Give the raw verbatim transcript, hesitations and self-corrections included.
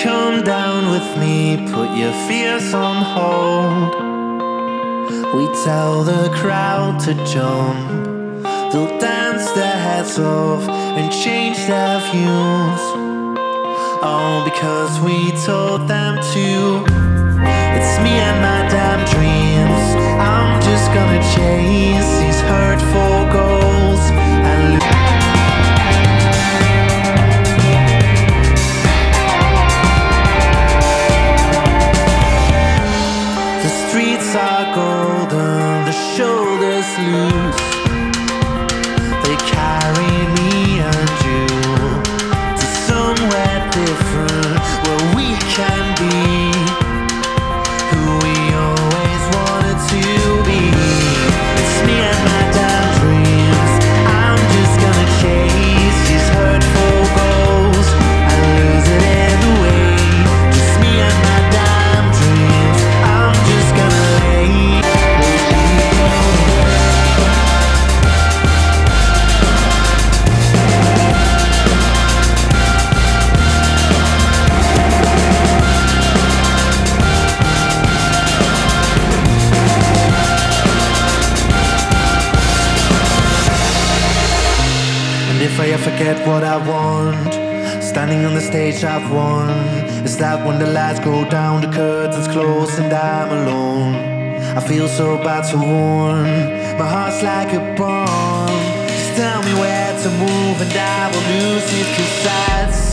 Come down with me, put your fears on hold. We tell the crowd to jump. They'll dance their heads off and change their views. All because we told them to. It's me and my damn dreams. I'm just gonna chase these hurtful goals and lose. The streets are golden, the shoulders loose. They carry me and you to somewhere different, where we can be who we always wanted to be. It's me and my damn dreams. I'm just gonna chase these hurtful goals and lose it in the way. Just me and my damn dreams. I'm just gonna lay. If I ever forget what I want, standing on the stage I've won. Is that when the lights go down, the curtains close and I'm alone? I feel so bad to warn, my heart's like a bomb. Just tell me where to move and I will lose it, 'cause that's